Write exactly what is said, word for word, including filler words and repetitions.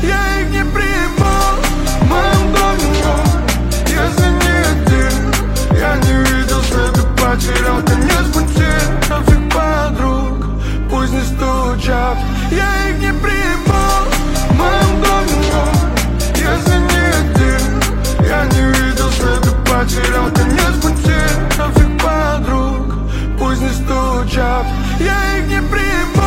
я их не приму. В моем доме, если не ты, я не видел света, потерял конец пути. А всех подруг пусть не стучат, я их не приму. В моем доме, если не ты, я не видел света, потерял конец пути. А всех подруг пусть не стучат, я их не приму.